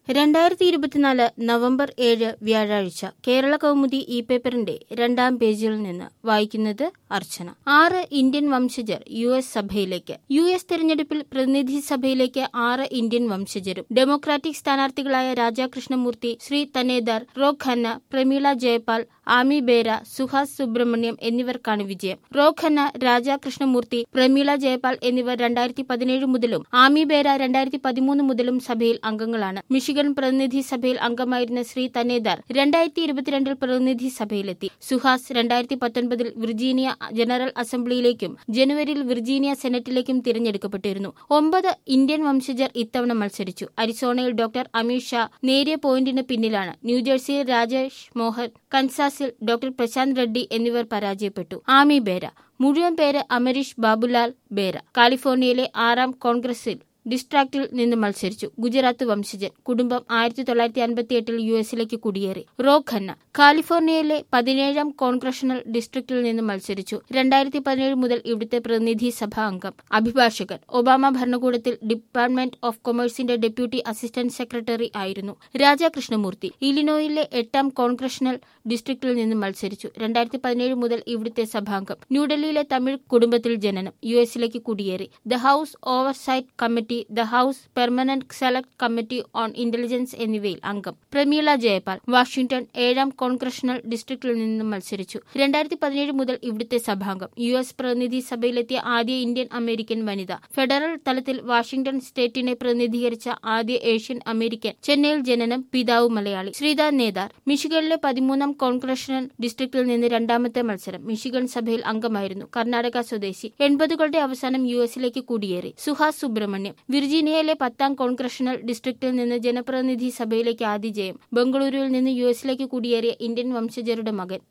2024 November 7 വ്യാഴാഴ്ച കേരള കൗമുദി ഈ പേപ്പറിന്റെ 2ാം പേജിൽ നിന്ന് വായിക്കുന്നത് അർച്ചന. 6 ഇന്ത്യൻ വംശജർ US സഭയിലേക്ക്. US തെരഞ്ഞെടുപ്പിൽ പ്രതിനിധി സഭയിലേക്ക് 6 ഇന്ത്യൻ വംശജരും. ഡെമോക്രാറ്റിക് സ്ഥാനാർത്ഥികളായ രാജാ കൃഷ്ണമൂർത്തി, ശ്രീ തനേദാർ, റോക് ഖന്ന, പ്രമീള ജയപാൽ, ആമി ബേര, സുഹാസ് സുബ്രഹ്മണ്യം എന്നിവർക്കാണ് വിജയം. റോക് ഖന്ന, രാജാ കൃഷ്ണമൂർത്തി, പ്രമീള ജയപാൽ എന്നിവർ 2017 മുതലും ആമി ബേര 2013 മുതലും സഭയിൽ അംഗങ്ങളാണ്. മിഷിഗൺ പ്രതിനിധി സഭയിൽ അംഗമായിരുന്ന ശ്രീ തനേദാർ 2022 പ്രതിനിധി സഭയിലെത്തി. സുഹാസ് 2019 വിർജീനിയ ജനറൽ അസംബ്ലിയിലേക്കും ജനുവരിയിൽ വിർജീനിയ സെനറ്റിലേക്കും തിരഞ്ഞെടുക്കപ്പെട്ടിരുന്നു. 9 ഇന്ത്യൻ വംശജർ ഇത്തവണ മത്സരിച്ചു. അരിസോണയിൽ ഡോക്ടർ അമിത് ഷാ നേരിയ പോയിന്റിന് പിന്നിലാണ്. ന്യൂജേഴ്സിയിൽ രാജേഷ് മോഹൻ, കൻസാസിൽ ഡോക്ടർ പ്രശാന്ത് റെഡ്ഡി എന്നിവർ പരാജയപ്പെട്ടു. ആമി ബേര മുഴുവൻ പേര് അമരീഷ് ബാബുലാൽ ബേര. കാലിഫോർണിയയിലെ 6ാം കോൺഗ്രസിൽ ഡിസ്ട്രാക്റ്റിൽ നിന്ന് മത്സരിച്ചു. ഗുജറാത്ത് വംശജൻ. കുടുംബം 1958 US കുടിയേറി. റോക് ഖന്ന കാലിഫോർണിയയിലെ 17ാം കോൺഗ്രഷണൽ ഡിസ്ട്രിക്റ്റിൽ നിന്ന് മത്സരിച്ചു. 2017 മുതൽ ഇവിടുത്തെ പ്രതിനിധി സഭാ അംഗം. അഭിഭാഷകൻ. ഒബാമ ഭരണകൂടത്തിൽ ഡിപ്പാർട്ട്മെന്റ് ഓഫ് കൊമേഴ്സിന്റെ ഡെപ്യൂട്ടി അസിസ്റ്റന്റ് സെക്രട്ടറി ആയിരുന്നു. രാജാ കൃഷ്ണമൂർത്തി ഇലിനോയിലെ 8ാം കോൺഗ്രഷണൽ ഡിസ്ട്രിക്റ്റിൽ നിന്ന് മത്സരിച്ചു. 2017 മുതൽ ഇവിടുത്തെ സഭാംഗം. ന്യൂഡൽഹിയിലെ തമിഴ് കുടുംബത്തിൽ ജനനം. US കുടിയേറി. The House Oversight Committee, the House Permanent Select Committee on Intelligence എന്നിവയിൽ അംഗം. പ്രമീള ജയപാൽ വാഷിംഗ്ടൺ 7ാം കോൺഗ്രഷണൽ ഡിസ്ട്രിക്റ്റിൽ നിന്ന് മത്സരിച്ചു. 2017 മുതൽ ഇവിടുത്തെ സഭാംഗം. US പ്രതിനിധി സഭയിലെത്തിയ ആദ്യ ഇന്ത്യൻ അമേരിക്കൻ വനിത. ഫെഡറൽ തലത്തിൽ വാഷിംഗ്ടൺ സ്റ്റേറ്റിനെ പ്രതിനിധീകരിച്ച ആദ്യ ഏഷ്യൻ അമേരിക്കൻ. ചെന്നൈയിൽ ജനനം. പിതാവ് മലയാളി. ശ്രീ തനേദാർ മിഷിഗണിലെ 13ാം കോൺഗ്രഷണൽ ഡിസ്ട്രിക്റ്റിൽ നിന്ന് 2ാമത്തെ മത്സരം. മിഷിഗൺ സഭയിൽ അംഗമായിരുന്നു. കർണാടക സ്വദേശി. 80കളുടെ അവസാനം US കുടിയേറി. സുഹാസ് സുബ്രഹ്മണ്യം വിർജീനിയയിലെ 10ാം കോൺഗ്രഷണൽ ഡിസ്ട്രിക്റ്റിൽ നിന്ന് ജനപ്രതിനിധി സഭയിലേക്ക് ആദ്യ ജയം. ബംഗളൂരുവിൽ നിന്ന് US കുടിയേറിയ ഇന്ത്യൻ വംശജരുടെ മകൻ.